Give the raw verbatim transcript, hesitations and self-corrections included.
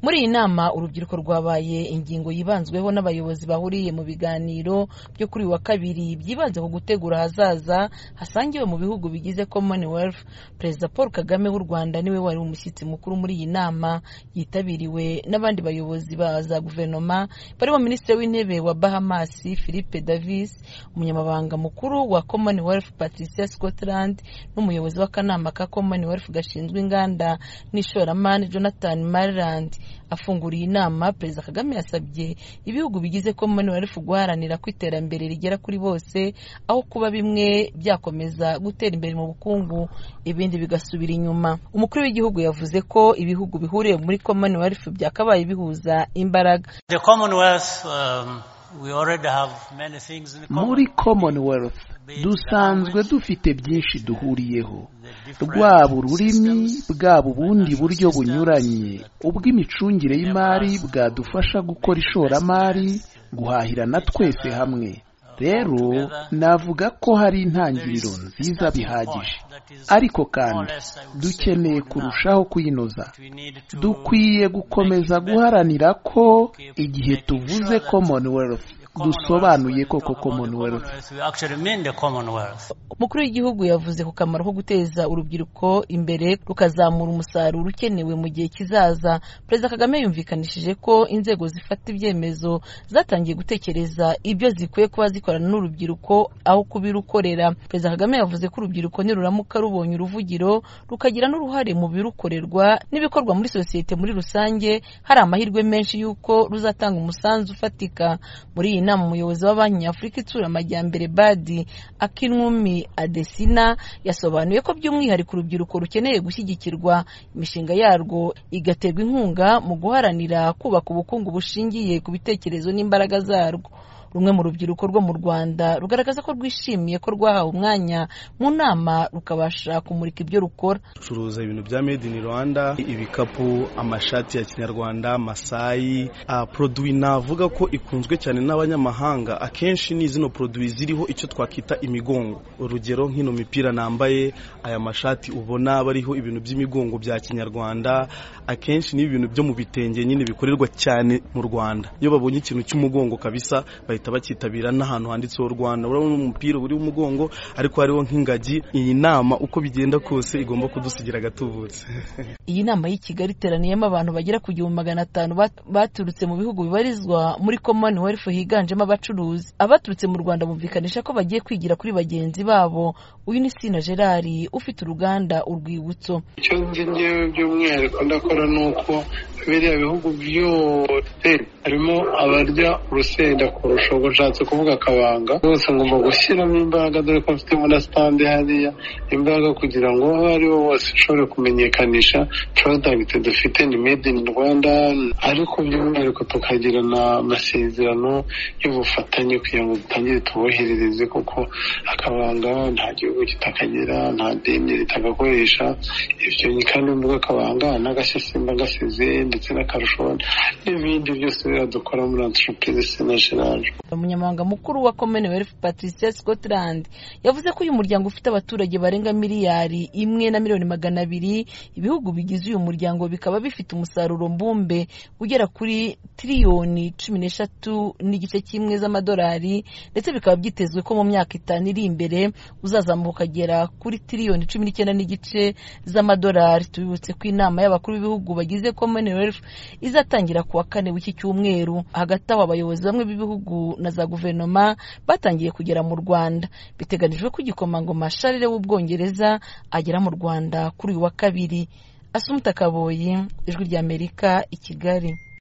Muri iyi nama urubyiruko rwabaye ingingo yibanzweho n'abayobozi bahuriye mu biganiro byo kuri wa kabiri byibanze ku gutegura hazaza hasangiwe mu bihugu bigize Commonwealth. Perezida Paul Kagame w'u Rwanda niwe wari umushyitsi mukuru muri iyi nama, yitabiriwe n'abandi bayobozi ba za guverinoma barimo Minisitiri w'Intebe wa Bahamas Philip Davis, umunyamabanga mukuru wa Commonwealth Patricia Scotland n'umuyobozi w'akanama ka Commonwealth gashinzwe inganda n'ishoramari Jonathan Marland. Afunguriye inama, Perezida Kagame yasabye ibihugu bigize Commonwealth guharanira ko iterambere rigera kuri bose, aho kuba bimwe byakomeza gutera imbere mu bukungu ibindi bigasubira inyuma. Umukuru w'igihugu yavuze ko ibihugu bihuriye muri Commonwealth byakabaye bihuza imbaraga. The Commonwealth, um, we already have many things in common. Muri Commonwealth dusanzwe dufite byinshi duhuriyeho, rwaba ururimi, bwaba ubundi buryo bunyuranye ubw'imicungire y'imari bwadufasha gukora ishoramari, guhahirana twese hamwe. Rero navuga ko hari intangiriro nziza bihagije, ariko kandi dukeneye kurushaho kuyinoza. Dukwiye gukomeza guharanira ko igihe tuvuze Commonwealth dusobanuye koko Commonwealth. Umukuru w'igihugu yavuze ku kamaro ko guteza urubyiruko imbere rukazamura umusaruro ukenewe mu gihe kizaza. Perezida Kagame yumvikanishije ko inzego zifata ibyemezo zatangiye gutekereza ibyo zikwiye kuba zikorana n'urubyiruko aho kubirukorera. Perezida Kagame yavuze ko urubyiruko niruramuka rubonye uruvugiro rukagira n'uruhare mu birukorerwa n'ibikorwa muri sosiyete muri rusange, hari amahirwe menshi y'uko ruzatanga umusanzu ufatika. Muri iyi nama umuyobozi wa Banki Nyafurika itsura amajyambere Badi Akinwumi Adesina yasobanuye ko by'umwihariko urubyiruko rukeneye gushyigikirwa, imishinga yarwo igaterwa inkunga mu guharanira kubaka ubukungu bushingiye ku bitekerezo n'imbaraga zarwo. Rumwe mu rubyiruko rwo mu Rwanda rugaragaza ko rwishimiye ko rwahawe umwanya mu nama rukabasha kumurika ibyo rukora. Tucuruza ibintu bya made in Rwanda, ibikapu, amashati ya Kinyarwanda, Masai, uh, produit navuga ko ikunzwe cyane n'abanyamahanga. Akenshi ni zino produit ziriho icyo twakita imigongo. Urugero nk'ino mipira nambaye, aya mashati ubona bariho ibintu by'imigongo bya Kinyarwanda, akenshi ni ibintu byo mu bitenge nyine bikorerwa cyane mu Rwanda. Iyo babonye ikintu cy'umugongo kabisa bakitabira n'ahantu handitseho Rwanda. Urabona umupira uri umugongo ariko hariho nk'ingagi. Iyi nama uko bigenda kose igomba kudusigira gatubutse. Iyi nama y'i Kigali iteraniyemo abantu bagera ku gihumbi magana atanu baturutse mu bihugu bibarizwa muri Commonwealth higanjemo abacuruzi. Abaturutse mu Rwanda bumvikanisha ko bagiye kwigira kuri bagenzi babo. Uyu ni Sina Gerard ufite uruganda Urwibutso. Icyo nzi ngewe by'umwihariko ndakora nuko biriya bihugu byose harimo abarya urusenda kurusha ubwo nshatse kuvuga akabanga. Bose ngomba gushyiramo imbaraga, dore ko mfitemo na stande hariya, imbaraga kugira ngo aho ari bo bose ushobore kumenyekanisha product dufite ni made in Rwanda, ariko by'umwihariko tukagira na amasezerano y'ubufatanye kugira ngo dutangire tuboherereze, kuko akabanga nta gihugu kitakagira, nta deni ritagakoresha. Ibyo ni kandi mvuga akabanga n'agashasimba gasize ndetse n'akarusho n'ibindi byose biradukora muri entreprise nationale. Umunyamabanga mukuru wa Commonwealth Patricia Scotland yavuze ko uyu muryango ufite abaturage barenga miliyari imwe na miliyoni magana abiri. Ibihugu bigize uyu muryango bikaba bifite umusaruro mbumbe ugera kuri triliyoni cumi n'eshatu n'igice kimwe z'amadolari, ndetse bikaba byitezwe ko mu myaka itanu iri imbere uzazamuka ukagera kuri triliyoni cumi n'icyenda n'igice z'amadolari. Tubibutse ko inama y'abakuru b'ibihugu bagize Commonwealth izatangira kuwa kane w'iki cyumweru. Hagati aho abayobozi bamwe b'ibihugu na za guverinoma batangiye kugera mu Rwanda. Biteganijwe ko igikomangoma Charles w'Ubwongereza agera mu Rwanda kuri uyu wa kabiri. Asumta Kaboyi, Ijwi ry'Amerika, i Kigali.